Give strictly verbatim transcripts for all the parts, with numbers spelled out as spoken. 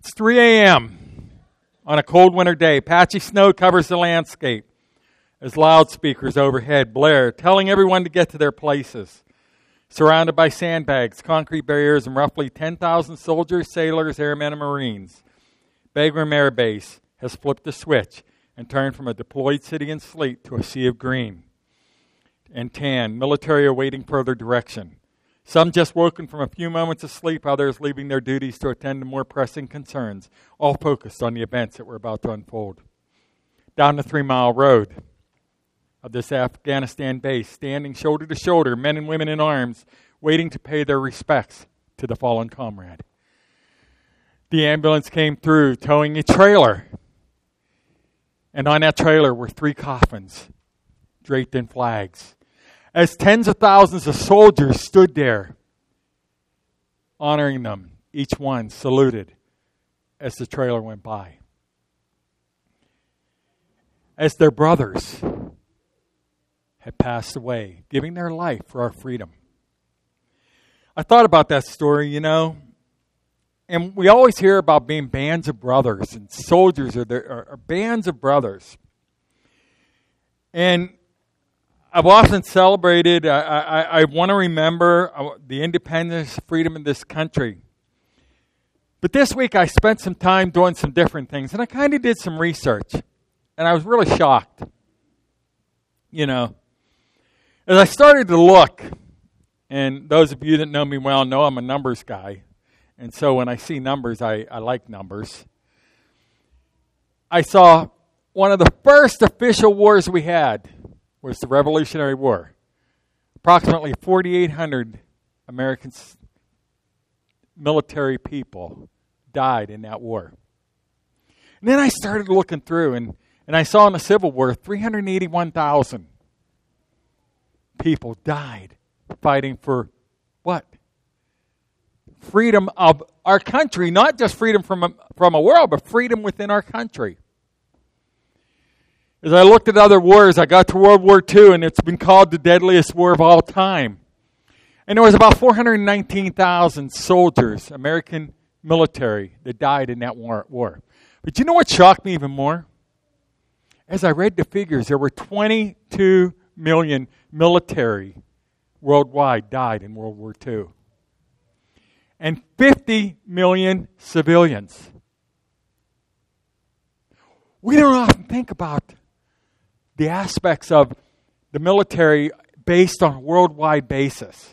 It's three a.m. on a cold winter day. Patchy snow covers the landscape as loudspeakers overhead blare, telling everyone to get to their places. Surrounded by sandbags, concrete barriers, and roughly ten thousand soldiers, sailors, airmen, and Marines, Bagram Air Base has flipped the switch and turned from a deployed city in sleet to a sea of green and tan, military awaiting further direction. Some just woken from a few moments of sleep, others leaving their duties to attend to more pressing concerns, all focused on the events that were about to unfold. Down the three-mile road of this Afghanistan base, standing shoulder to shoulder, men and women in arms, waiting to pay their respects to the fallen comrade. The ambulance came through, towing a trailer. And on that trailer were three coffins, draped in flags. As tens of thousands of soldiers stood there, honoring them, each one saluted as the trailer went by. As their brothers had passed away, giving their life for our freedom. I thought about that story, you know, and we always hear about being bands of brothers, and soldiers are, there, are, are bands of brothers. And I've often celebrated, I, I, I want to remember the independence, freedom of this country. But this week I spent some time doing some different things, and I kind of did some research, and I was really shocked. You know, as I started to look, and those of you that know me well know I'm a numbers guy, and so when I see numbers, I, I like numbers. I saw one of the first official wars we had was the Revolutionary War. Approximately forty-eight hundred American military people died in that war. And then I started looking through, and, and I saw in the Civil War, three hundred eighty-one thousand people died fighting for what? Freedom of our country, not just freedom from a, from a world, but freedom within our country. As I looked at other wars, I got to World War Two, and it's been called the deadliest war of all time. And there was about four hundred nineteen thousand soldiers, American military, that died in that war. war. But you know what shocked me even more? As I read the figures, there were twenty-two million military worldwide died in World War Two. And fifty million civilians. We don't often think about the aspects of the military based on a worldwide basis.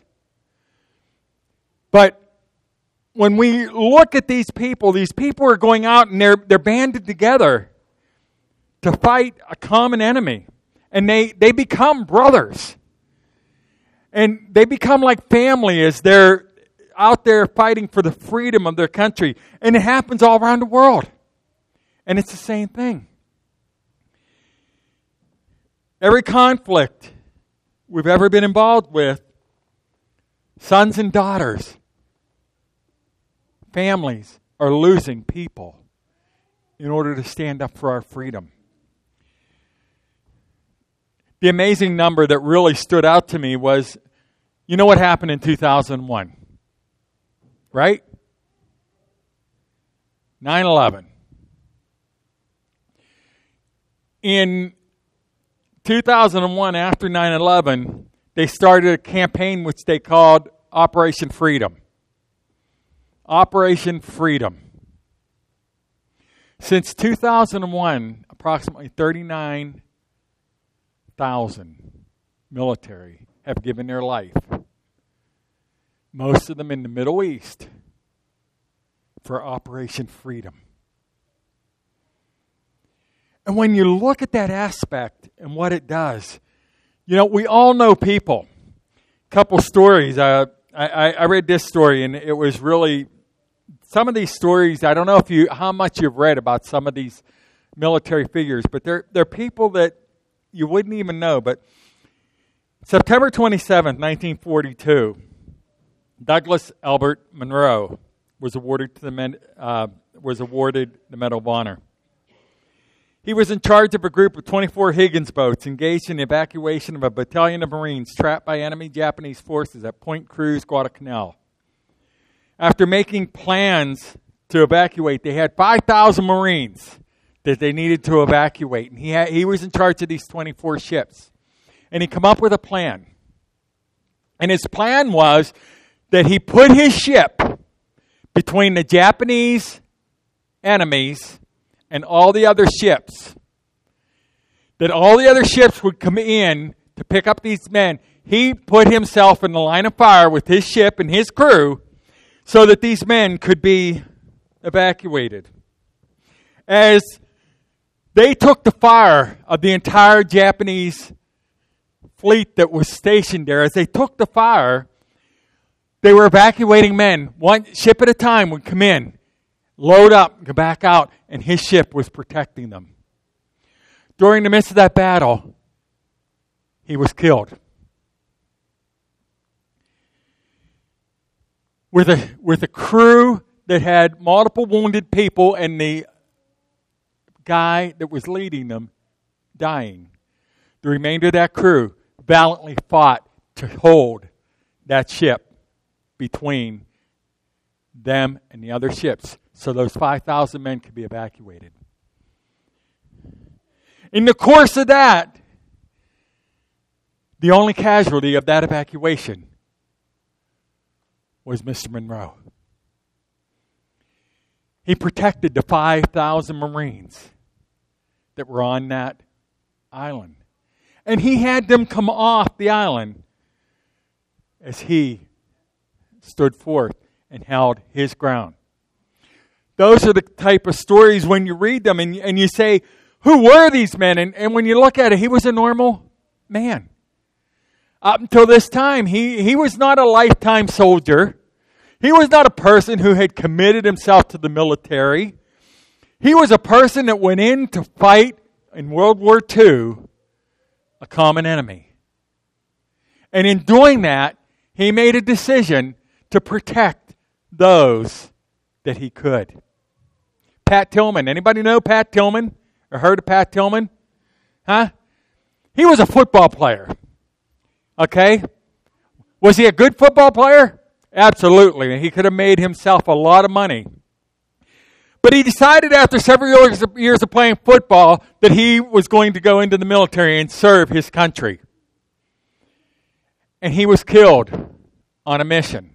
But when we look at these people, these people are going out and they're they're banded together to fight a common enemy. And they, they become brothers. And they become like family as they're out there fighting for the freedom of their country. And it happens all around the world. And it's the same thing. Every conflict we've ever been involved with, sons and daughters, families are losing people in order to stand up for our freedom. The amazing number that really stood out to me was, you know what happened in two thousand one? Right? nine eleven. In two thousand one, after nine eleven, they started a campaign which they called Operation Freedom. Operation Freedom. Since two thousand one, approximately thirty-nine thousand military have given their life. Most of them in the Middle East for Operation Freedom. And when you look at that aspect and what it does, you know, we all know people. A couple stories. Uh, I, I read this story, and it was really, some of these stories, I don't know if you how much you've read about some of these military figures, but they're, they're people that you wouldn't even know. But September twenty-seventh, nineteen forty-two, Douglas Albert Monroe was awarded to the men, uh, was awarded the Medal of Honor. He was in charge of a group of twenty-four Higgins boats engaged in the evacuation of a battalion of Marines trapped by enemy Japanese forces at Point Cruz, Guadalcanal. After making plans to evacuate. They had five thousand Marines that they needed to evacuate. And he had, he was in charge of these twenty-four ships. And he come up with a plan. And his plan was that he put his ship between the Japanese enemies and all the other ships. That all the other ships would come in to pick up these men. He put himself in the line of fire with his ship and his crew so that these men could be evacuated. As they took the fire of the entire Japanese fleet that was stationed there, as they took the fire, they were evacuating men. One ship at a time would come in, load up, go back out, and his ship was protecting them. During the midst of that battle, he was killed. With a, with a crew that had multiple wounded people and the guy that was leading them dying. The remainder of that crew valiantly fought to hold that ship between them and the other ships so those five thousand men could be evacuated. In the course of that, the only casualty of that evacuation was Mister Monroe. He protected the five thousand Marines that were on that island. And he had them come off the island as he stood forth and held his ground. Those are the type of stories when you read them and, and you say, who were these men? And, and when you look at it, he was a normal man. Up until this time, he, he was not a lifetime soldier. He was not a person who had committed himself to the military. He was a person that went in to fight in World War Two a common enemy. And in doing that, he made a decision to protect those that he could. Pat Tillman. Anybody know Pat Tillman? Or heard of Pat Tillman? Huh? He was a football player. Okay? Was he a good football player? Absolutely. He could have made himself a lot of money. But he decided after several years of, years of playing football that he was going to go into the military and serve his country. And he was killed on a mission.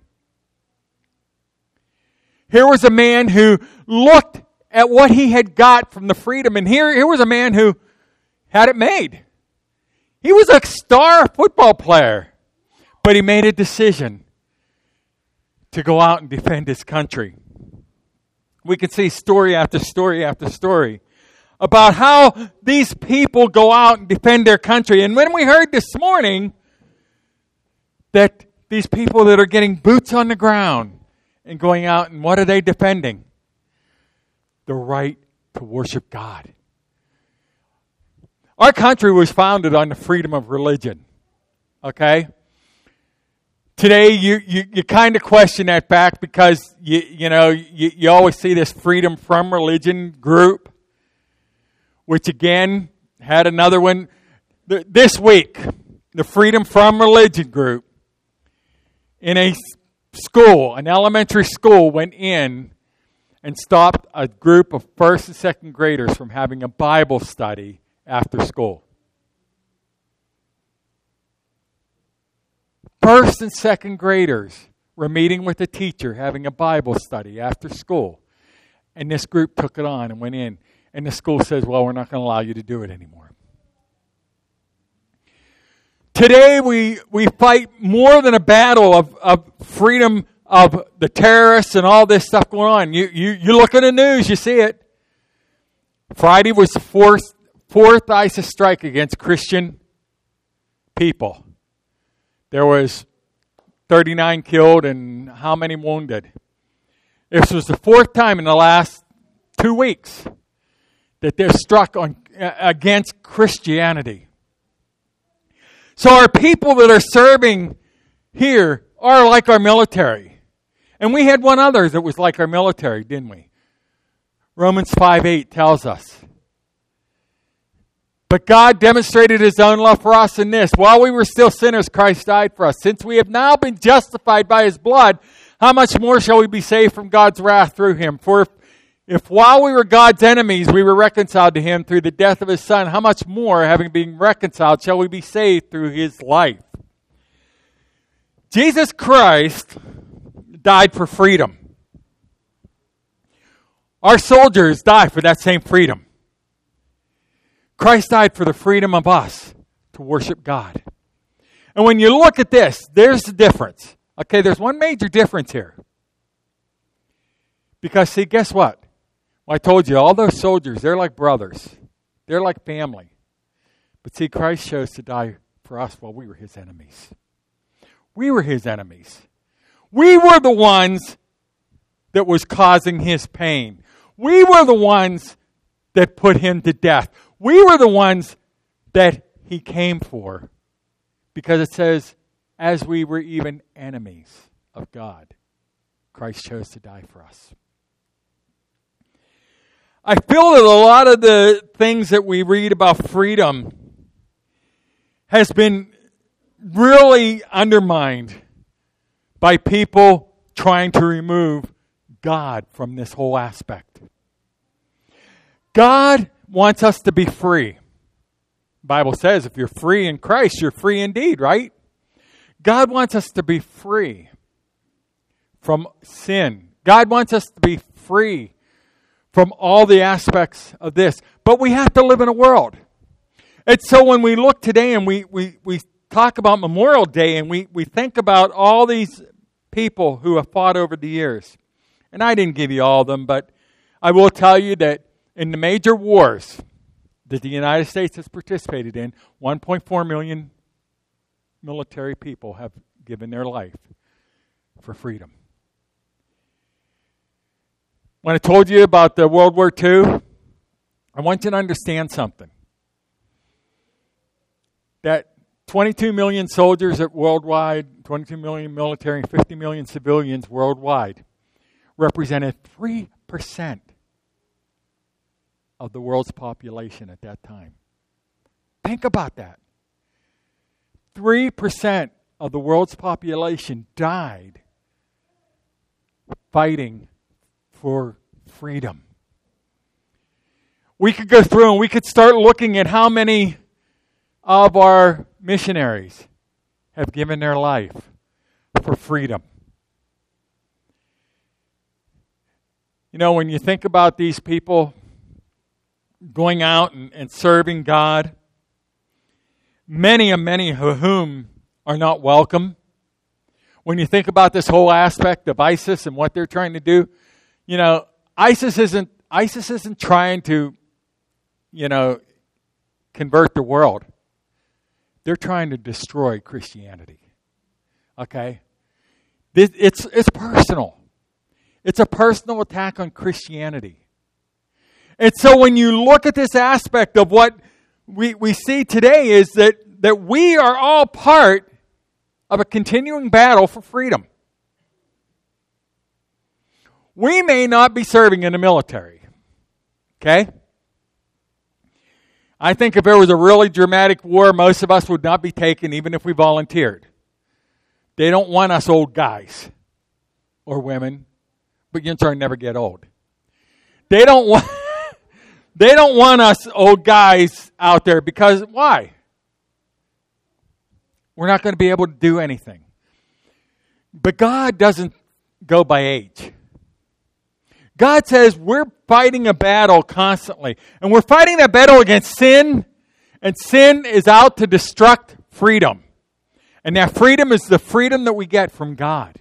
Here was a man who looked at what he had got from the freedom. And here, here was a man who had it made. He was a star football player. But he made a decision to go out and defend his country. We can see story after story after story about how these people go out and defend their country. And when we heard this morning that these people that are getting boots on the ground and going out, and what are they defending? The right to worship God. Our country was founded on the freedom of religion. Okay? Today, you, you, you kind of question that fact because, you, you know, you, you always see this freedom from religion group, which again had another one. This week, the freedom from religion group in a school, an elementary school, went in and stopped a group of first and second graders from having a Bible study after school. First and second graders were meeting with a teacher, having a Bible study after school. And this group took it on and went in. And the school says, well, we're not going to allow you to do it anymore. Today we, we fight more than a battle of, of freedom of the terrorists and all this stuff going on. You, you, you look at the news, you see it. Friday was the fourth, fourth ISIS strike against Christian people. There was thirty-nine killed and how many wounded? This was the fourth time in the last two weeks that they're struck on uh, against Christianity. So our people that are serving here are like our military. And we had one other that was like our military, didn't we? Romans five eight tells us. But God demonstrated his own love for us in this. While we were still sinners, Christ died for us. Since we have now been justified by his blood, How much more shall we be saved from God's wrath through him? For if, if while we were God's enemies, we were reconciled to him through the death of his Son, how much more, having been reconciled, shall we be saved through his life? Jesus Christ died for freedom. Our soldiers died for that same freedom. Christ died for the freedom of us to worship God. And when you look at this, there's the difference. Okay, there's one major difference here. Because, see, guess what? Well, I told you, all those soldiers, they're like brothers. They're like family. But see, Christ chose to die for us while we were his enemies. We were his enemies. We were the ones that was causing his pain. We were the ones that put him to death. We were the ones that he came for. Because it says, as we were even enemies of God, Christ chose to die for us. I feel that a lot of the things that we read about freedom has been really undermined by people trying to remove God from this whole aspect. God wants us to be free. The Bible says if you're free in Christ, you're free indeed, right? God wants us to be free from sin. God wants us to be free from all the aspects of this. But we have to live in a world. And so when we look today and we, we, we talk about Memorial Day and we, we think about all these people who have fought over the years. And I didn't give you all of them, but I will tell you that in the major wars that the United States has participated in, one point four million military people have given their life for freedom. When I told you about the World War Two, I want you to understand something. That twenty-two million soldiers at worldwide, twenty-two million military, and fifty million civilians worldwide represented three percent of the world's population at that time. Think about that. three percent of the world's population died fighting for freedom. We could go through and we could start looking at how many of our missionaries have given their life for freedom. You know, when you think about these people going out and, and serving God, many and many of whom are not welcome. When you think about this whole aspect of ISIS and what they're trying to do, you know, ISIS isn't ISIS isn't trying to, you know, convert the world. They're trying to destroy Christianity. Okay? This, it's it's personal. It's a personal attack on Christianity. And so when you look at this aspect of what we, we see today is that, that we are all part of a continuing battle for freedom. We may not be serving in the military. Okay? I think if there was a really dramatic war, most of us would not be taken even if we volunteered. They don't want us old guys or women, but you know, never get old. They don't want They don't want us old guys out there because why? We're not going to be able to do anything. But God doesn't go by age. God says we're fighting a battle constantly. And we're fighting that battle against sin. And sin is out to destruct freedom. And that freedom is the freedom that we get from God.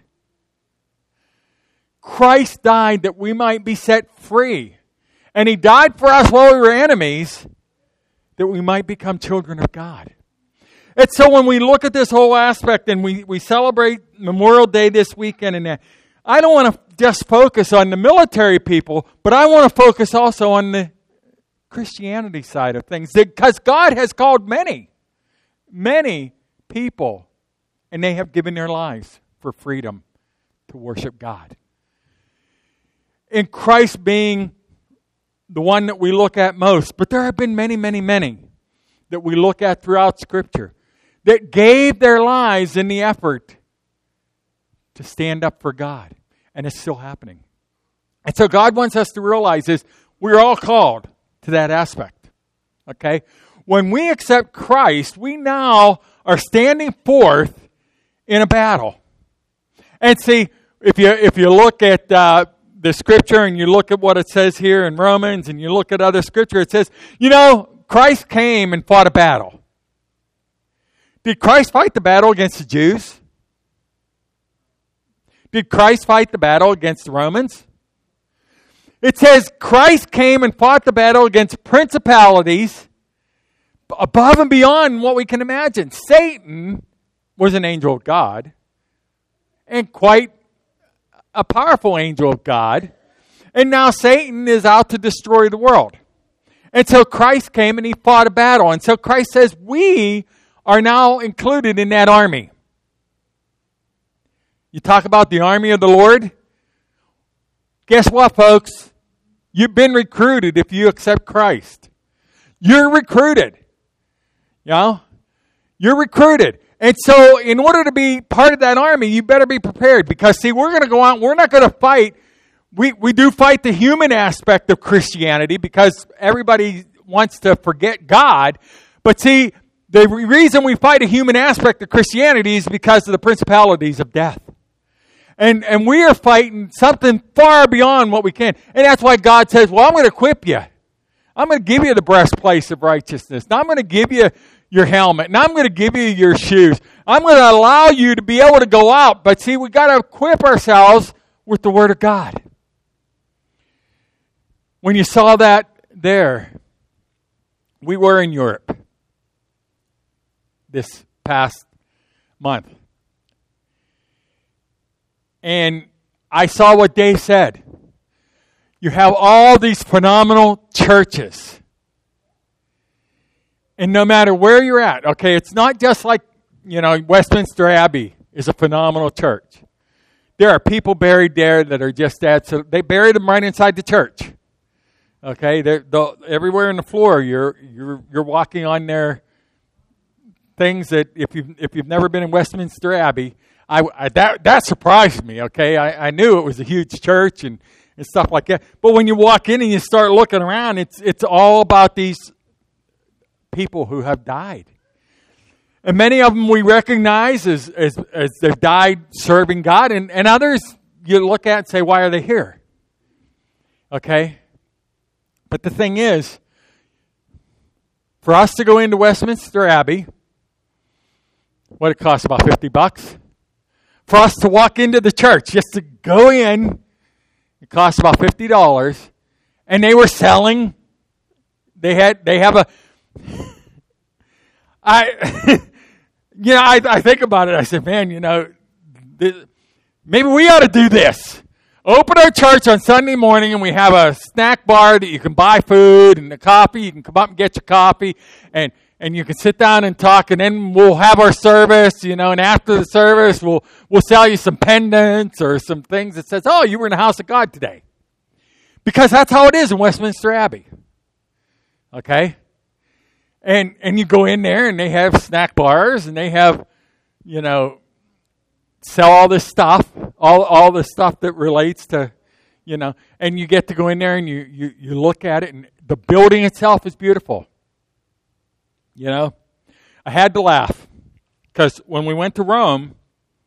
Christ died that we might be set free. And he died for us while we were enemies, that we might become children of God. And so when we look at this whole aspect and we, we celebrate Memorial Day this weekend, and I don't want to just focus on the military people, but I want to focus also on the Christianity side of things. Because God has called many, many people, and they have given their lives for freedom to worship God. In Christ being the one that we look at most. But there have been many, many, many that we look at throughout Scripture that gave their lives in the effort to stand up for God. And it's still happening. And so God wants us to realize is we're all called to that aspect. Okay? When we accept Christ, we now are standing forth in a battle. And see, if you if you look at uh, the scripture and you look at what it says here in Romans and you look at other scripture, it says, you know, Christ came and fought a battle. Did Christ fight the battle against the Jews? Did Christ fight the battle against the Romans? It says Christ came and fought the battle against principalities above and beyond what we can imagine. Satan was an angel of God and quite a powerful angel of God. And now Satan is out to destroy the world. And so Christ came and he fought a battle. And so Christ says we are now included in that army. You talk about the army of the Lord. Guess what, folks? You've been recruited if you accept Christ. You're recruited. You know? You're recruited. And so in order to be part of that army, you better be prepared. Because, see, we're going to go out, we're not going to fight. We, we do fight the human aspect of Christianity because everybody wants to forget God. But, see, the reason we fight a human aspect of Christianity is because of the principalities of death. And and we are fighting something far beyond what we can. And that's why God says, well, I'm going to equip you. I'm going to give you the breastplate of righteousness. Now I'm going to give you your helmet. Now I'm going to give you your shoes. I'm going to allow you to be able to go out. But see, we've got to equip ourselves with the Word of God. When you saw that there, we were in Europe this past month. And I saw what Dave said. You have all these phenomenal churches. And no matter where you're at, okay, it's not just like, you know, Westminster Abbey is a phenomenal church. There are people buried there that are just that. So they buried them right inside the church. Okay, they're, they're, everywhere in the floor, you're you're you're walking on their things that if you if you've never been in Westminster Abbey. I, I, that that surprised me, okay? I, I knew it was a huge church and, and stuff like that. But when you walk in and you start looking around, it's it's all about these people who have died. And many of them we recognize as, as, as they've died serving God. And, and others you look at and say, why are they here? Okay? But the thing is, for us to go into Westminster Abbey, what it costs, about fifty bucks? For us to walk into the church, just to go in, it cost about fifty dollars. And they were selling, they had, they have a, I, you know, I, I think about it, I said, man, you know, this, maybe we ought to do this. Open our church on Sunday morning and we have a snack bar that you can buy food and a coffee. You can come up and get your coffee and And you can sit down and talk, and then we'll have our service, you know, and after the service, we'll we'll sell you some pendants or some things that says, oh, you were in the house of God today. Because that's how it is in Westminster Abbey. Okay? And and you go in there, and they have snack bars, and they have, you know, sell all this stuff, all all the stuff that relates to, you know, and you get to go in there, and you you, you look at it, and the building itself is beautiful. You know, I had to laugh because when we went to Rome,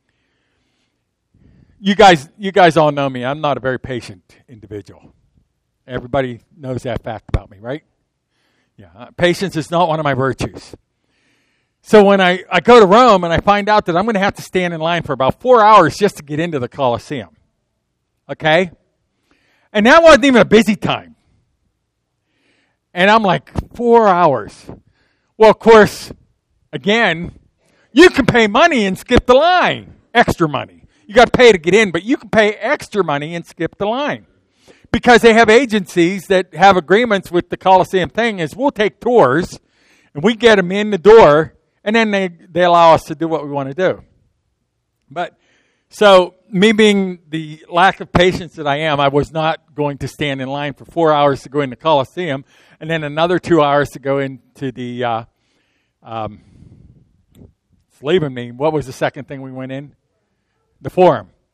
you guys, you guys all know me. I'm not a very patient individual. Everybody knows that fact about me, right? Yeah, patience is not one of my virtues. So when I, I go to Rome and I find out that I'm going to have to stand in line for about four hours just to get into the Colosseum, okay? And that wasn't even a busy time. And I'm like, four hours. Well, of course, again, you can pay money and skip the line, extra money. You got to pay to get in, but you can pay extra money and skip the line. Because they have agencies that have agreements with the Colosseum thing is we'll take tours and we get them in the door and then they, they allow us to do what we want to do. But so me being the lack of patience that I am, I was not going to stand in line for four hours to go in the Colosseum and then another two hours to go into the, uh, um, it's leaving me. What was the second thing we went in? The Forum.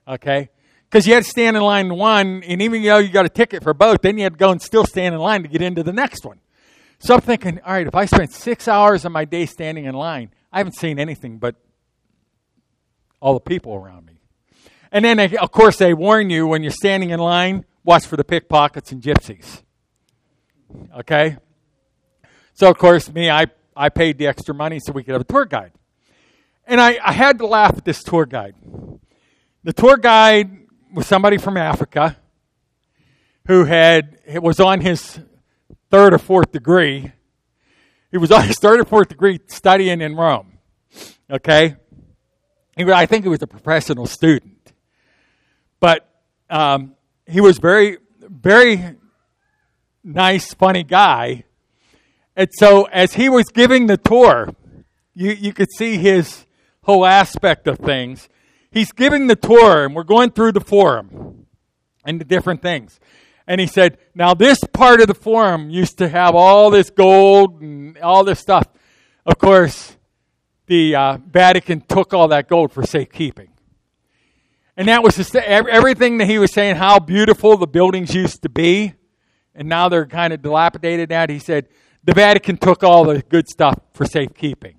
Okay? Because you had to stand in line to one, and even though you got a ticket for both, then you had to go and still stand in line to get into the next one. So I'm thinking, all right, if I spend six hours of my day standing in line, I haven't seen anything but all the people around me. And then, of course, they warn you when you're standing in line, watch for the pickpockets and gypsies. Okay? So, of course, me, I, I paid the extra money so we could have a tour guide. And I, I had to laugh at this tour guide. The tour guide was somebody from Africa who had it was on his third or fourth degree. He was on his third or fourth degree studying in Rome. Okay? He, I think he was a professional student. But um, he was very, very nice, funny guy. And so as he was giving the tour, you, you could see his whole aspect of things. He's giving the tour, and we're going through the forum and the different things. And he said, now this part of the forum used to have all this gold and all this stuff. Of course, the uh, Vatican took all that gold for safekeeping. And that was just everything that he was saying, how beautiful the buildings used to be. And now they're kind of dilapidated now. He said, the Vatican took all the good stuff for safekeeping.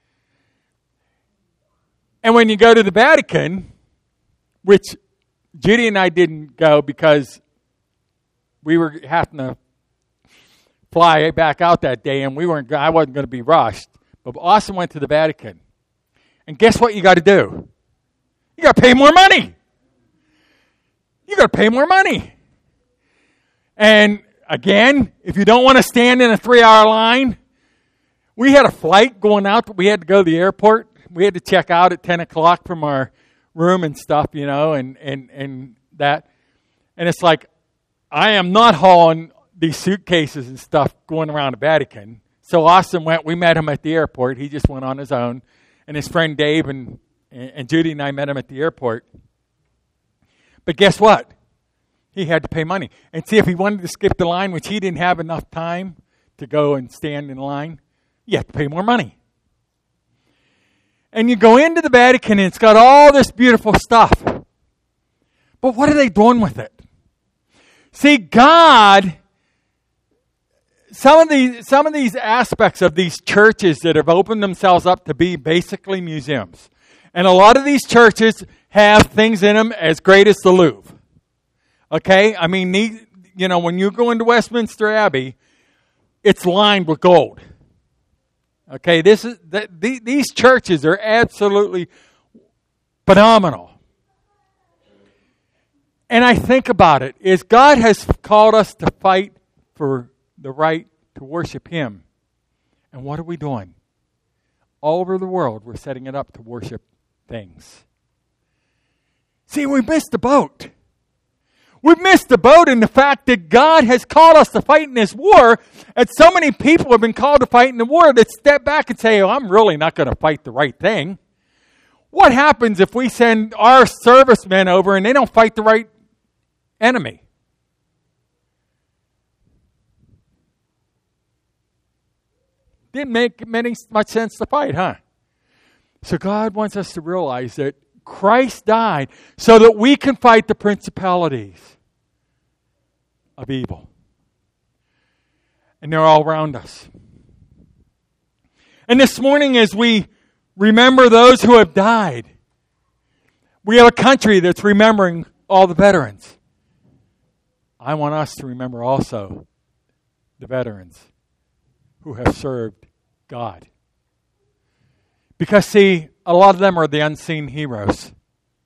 And when you go to the Vatican, which Judy and I didn't go because we were having to fly back out that day, and we weren't. I wasn't going to be rushed. But Austin went to the Vatican, and guess what? You got to do. You got to pay more money. You got to pay more money. And again, if you don't want to stand in a three-hour line, we had a flight going out, but we had to go to the airport. We had to check out at ten o'clock from our room and stuff, you know, and, and, and that. And it's like, I am not hauling these suitcases and stuff going around the Vatican. So Austin went, we met him at the airport. He just went on his own. And his friend Dave and, and Judy and I met him at the airport. But guess what? He had to pay money. And see, if he wanted to skip the line, which he didn't have enough time to go and stand in line, you have to pay more money. And you go into the Vatican, and it's got all this beautiful stuff. But what are they doing with it? See, God, some of these, some of these aspects of these churches that have opened themselves up to be basically museums. And a lot of these churches have things in them as great as the Louvre. Okay? I mean, you know, when you go into Westminster Abbey, it's lined with gold. Okay, this is the, the, these churches are absolutely phenomenal. And I think about it, is God has called us to fight for the right to worship Him. And what are we doing? All over the world, we're setting it up to worship things. See, we missed the boat. We've missed the boat in the fact that God has called us to fight in this war, and so many people have been called to fight in the war that step back and say, oh, I'm really not going to fight the right thing. What happens if we send our servicemen over and they don't fight the right enemy? Didn't make many, much sense to fight, huh? So God wants us to realize that Christ died so that we can fight the principalities of evil. And they're all around us. And this morning, as we remember those who have died, we have a country that's remembering all the veterans. I want us to remember also the veterans who have served God. Because, see, a lot of them are the unseen heroes.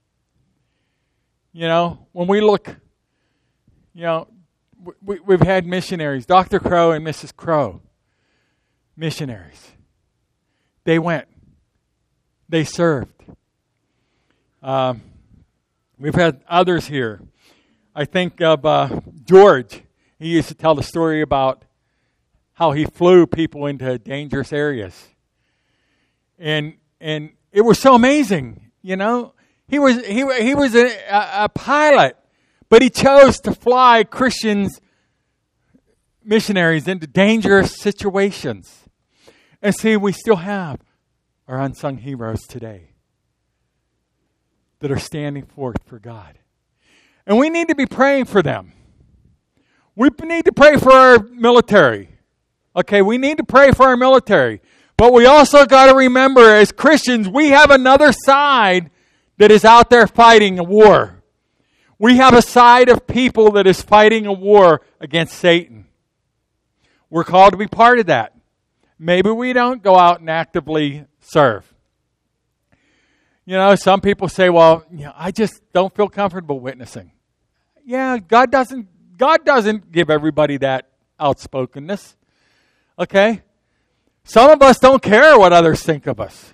You know, when we look, you know, we, we've had missionaries, Doctor Crow and Missus Crow, missionaries. They went. They served. Um, we've had others here. I think of uh, George. He used to tell the story about how he flew people into dangerous areas. And and it was so amazing, you know. He was he he was a, a, a pilot, but he chose to fly Christians, missionaries into dangerous situations. And see, we still have our unsung heroes today. that are standing forth for God. And we need to be praying for them. We need to pray for our military. Okay, we need to pray for our military. But we also got to remember, as Christians, we have another side that is out there fighting a war. We have a side of people that is fighting a war against Satan. We're called to be part of that. Maybe we don't go out and actively serve. You know, some people say, well, you know, I just don't feel comfortable witnessing. Yeah, God doesn't God doesn't give everybody that outspokenness. Okay? Some of us don't care what others think of us.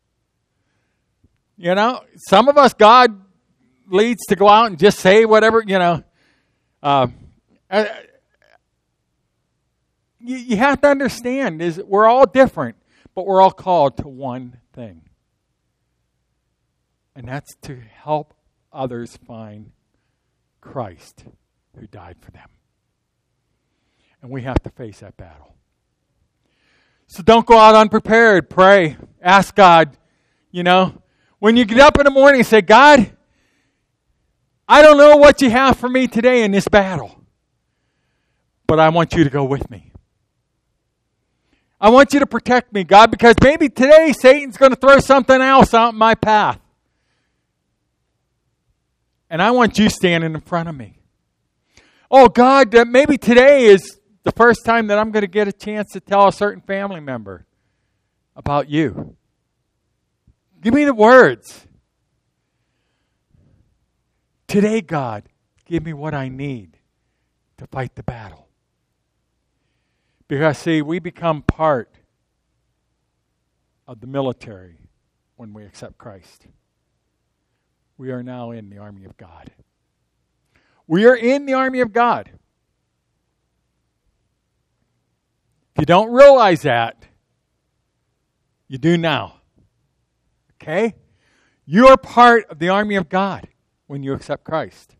You know, some of us, God leads to go out and just say whatever, you know. Uh, uh, you, you have to understand is we're all different, but we're all called to one thing. And that's to help others find Christ who died for them. And we have to face that battle. So don't go out unprepared. Pray. Ask God, you know, when you get up in the morning and say, God, I don't know what you have for me today in this battle, but I want you to go with me. I want you to protect me, God, because maybe today Satan's going to throw something else out in my path. And I want you standing in front of me. Oh, God, maybe today is the first time that I'm going to get a chance to tell a certain family member about you. Give me the words. Today, God, give me what I need to fight the battle. Because, see, we become part of the military when we accept Christ. We are now in the army of God. We are in the army of God. If you don't realize that, you do now. Okay? You are part of the army of God when you accept Christ.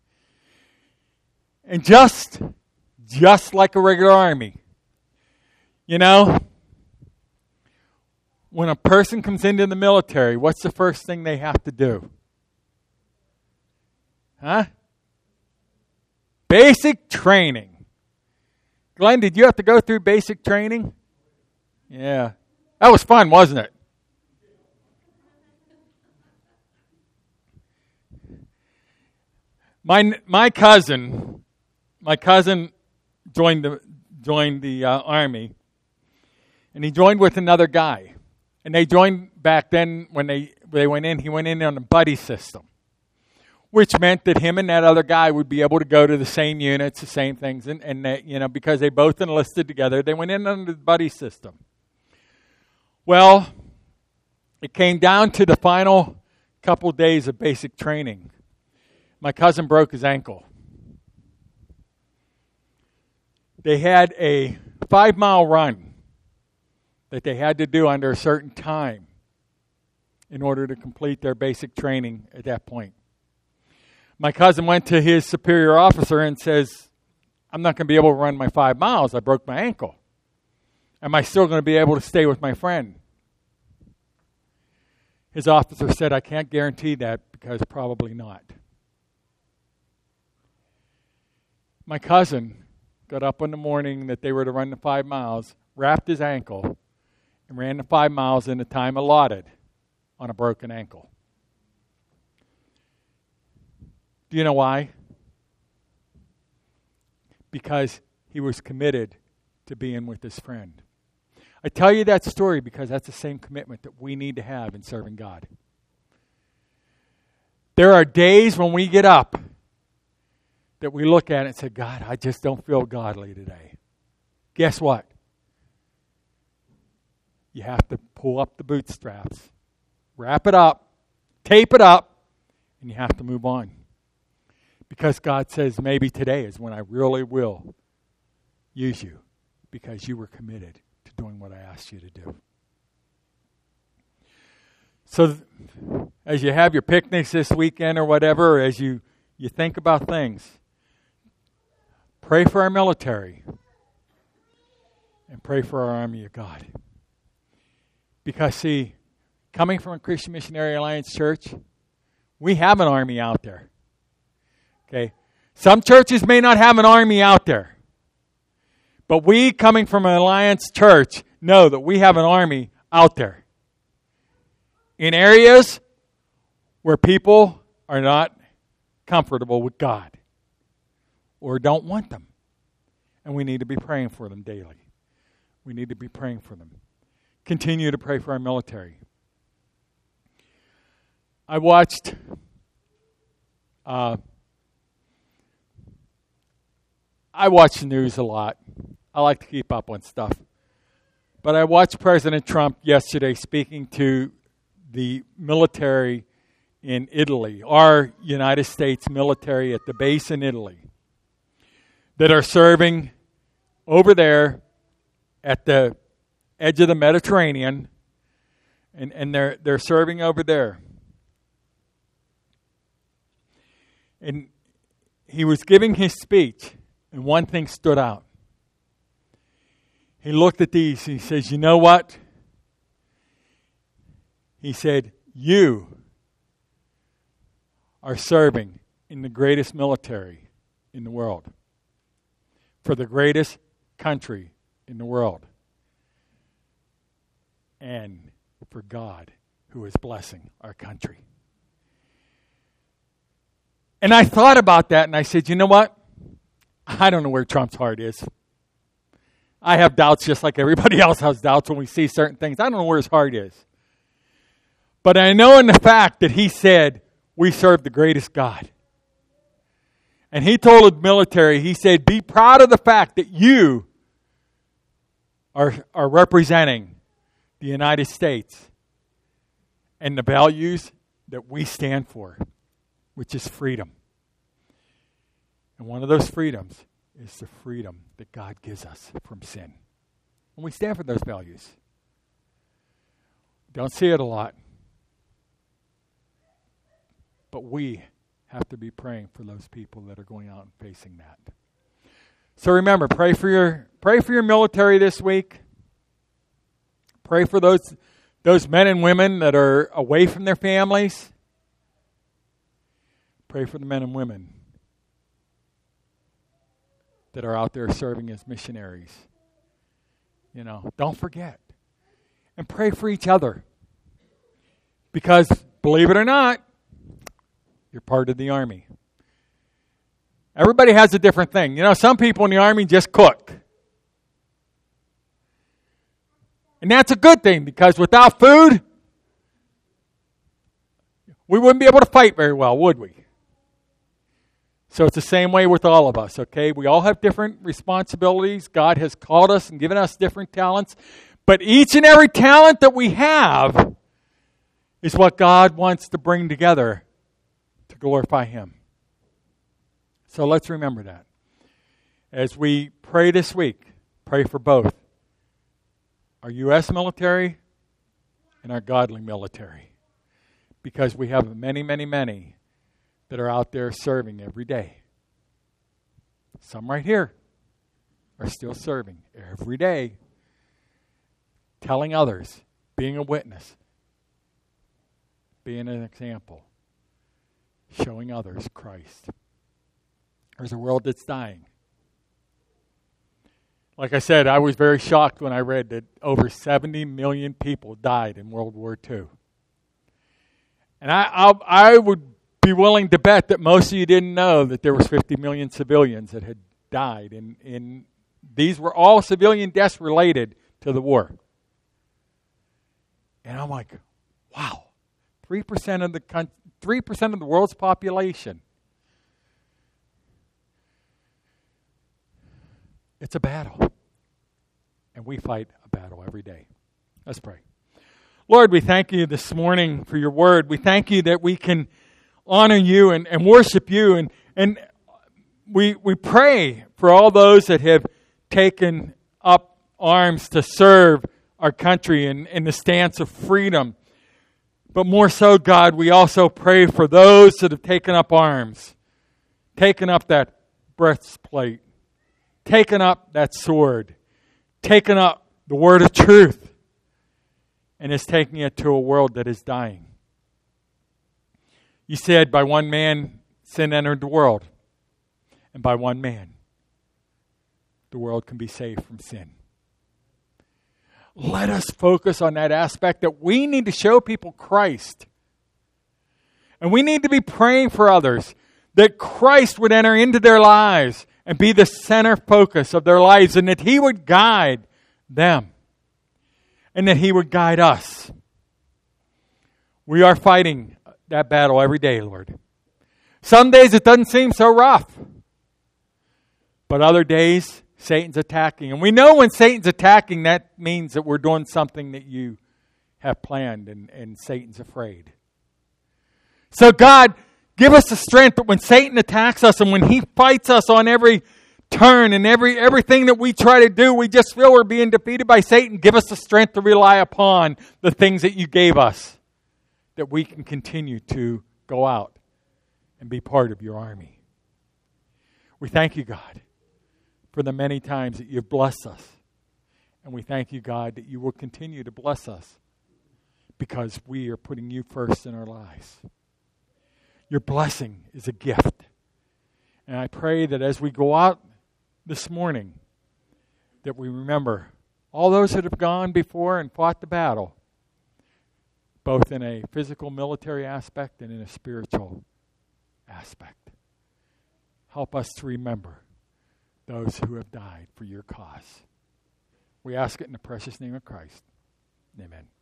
And just, just like a regular army, you know, when a person comes into the military, what's the first thing they have to do? Huh? Basic training. Glenn, did you have to go through basic training? Yeah. That was fun, wasn't it? My my cousin, my cousin joined the joined the uh, army, and he joined with another guy, and they joined back then when they they went in. He went in on a buddy system, which meant that him and that other guy would be able to go to the same units, the same things, and, and they, you know, because they both enlisted together, they went in under the buddy system. Well, it came down to the final couple days of basic training. My cousin broke his ankle. They had a five-mile run that they had to do under a certain time in order to complete their basic training at that point. My cousin went to his superior officer and says, I'm not going to be able to run my five miles. I broke my ankle. Am I still going to be able to stay with my friend? His officer said, I can't guarantee that because probably not. My cousin got up in the morning that they were to run the five miles, wrapped his ankle, and ran the five miles in the time allotted on a broken ankle. Do you know why? Because he was committed to being with his friend. I tell you that story because that's the same commitment that we need to have in serving God. There are days when we get up that we look at it and say, God, I just don't feel godly today. Guess what? You have to pull up the bootstraps, wrap it up, tape it up, and you have to move on. Because God says maybe today is when I really will use you because you were committed to doing what I asked you to do. So as you have your picnics this weekend or whatever, as you, you think about things, pray for our military and pray for our army of God. Because see, coming from a Christian Missionary Alliance church, We have an army out there. Okay? Some churches may not have an army out there. But we, coming from an Alliance church, know that we have an army out there. In areas where people are not comfortable with God or don't want them. And we need to be praying for them daily. We need to be praying for them. Continue to pray for our military. I watched uh, I watch the news a lot. I like to keep up on stuff. But I watched President Trump yesterday speaking to the military in Italy, our United States military at the base in Italy, that are serving over there at the edge of the Mediterranean, and, and they're they're serving over there. And he was giving his speech, and one thing stood out. He looked at these, and he says, you know what? He said, you are serving in the greatest military in the world, for the greatest country in the world, and for God, who is blessing our country. And I thought about that, and I said, you know what? I don't know where Trump's heart is. I have doubts just like everybody else has doubts when we see certain things. I don't know where his heart is. But I know in the fact that he said, we serve the greatest God. And he told the military, he said, be proud of the fact that you are, are representing the United States and the values that we stand for, which is freedom. And one of those freedoms is the freedom that God gives us from sin. And we stand for those values. Don't see it a lot. But we have to be praying for those people that are going out and facing that. So remember, pray for your pray for your military this week. Pray for those those men and women that are away from their families. Pray for the men and women that are out there serving as missionaries. You know, don't forget. And pray for each other. Because, believe it or not, you're part of the army. Everybody has a different thing. You know, some people in the army just cook. And that's a good thing, because without food, we wouldn't be able to fight very well, would we? So it's the same way with all of us, okay? We all have different responsibilities. God has called us and given us different talents. But each and every talent that we have is what God wants to bring together to glorify Him. So let's remember that. As we pray this week, pray for both our U S military and our godly military. Because we have many, many, many that are out there serving every day. Some right here are still serving every day, telling others, being a witness, being an example, showing others Christ. There's a world that's dying. Like I said, I was very shocked when I read that over seventy million people died in World War Two. And I I'll, I would be willing to bet that most of you didn't know that there was fifty million civilians that had died. And, and these were all civilian deaths related to the war. And I'm like, wow, three percent of the con- three percent of the world's population. It's a battle. And we fight a battle every day. Let's pray. Lord, we thank you this morning for your word. We thank you that we can honor you and, and worship you. And, and we we pray for all those that have taken up arms to serve our country in, in the stance of freedom. But more so, God, we also pray for those that have taken up arms, taken up that breastplate, taken up that sword, taken up the word of truth, and is taking it to a world that is dying. You said, by one man, sin entered the world. And by one man, the world can be saved from sin. Let us focus on that aspect that we need to show people Christ. And we need to be praying for others that Christ would enter into their lives and be the center focus of their lives, and that He would guide them and that He would guide us. We are fighting that battle every day, Lord. Some days it doesn't seem so rough. But other days, Satan's attacking. And we know when Satan's attacking, that means that we're doing something that you have planned, and, and Satan's afraid. So God, give us the strength that when Satan attacks us and when he fights us on every turn and every everything that we try to do, we just feel we're being defeated by Satan. Give us the strength to rely upon the things that you gave us, that we can continue to go out and be part of your army. We thank you, God, for the many times that you've blessed us. And we thank you, God, that you will continue to bless us because we are putting you first in our lives. Your blessing is a gift. And I pray that as we go out this morning, that we remember all those that have gone before and fought the battle, both in a physical military aspect and in a spiritual aspect. Help us to remember those who have died for your cause. We ask it in the precious name of Christ. Amen.